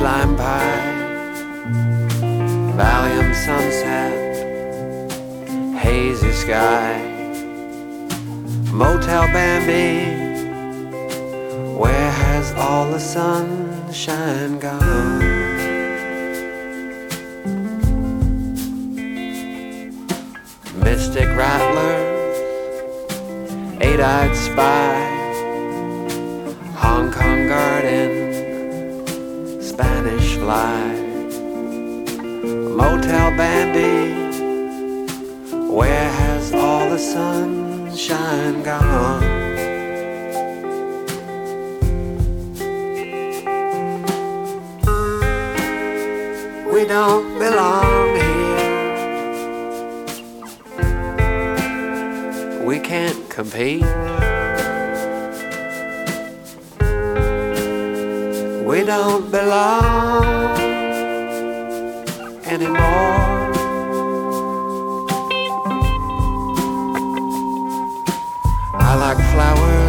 lime pie, Valium sunset, hazy sky, Motel Bambi, where has all the sunshine gone? Mystic rattlers, eight-eyed spy, Hong Kong garden, Spanish fly, Motel Bambi, where has all the sunshine gone? We don't belong here, we can't compete. We don't belong anymore. I like flowers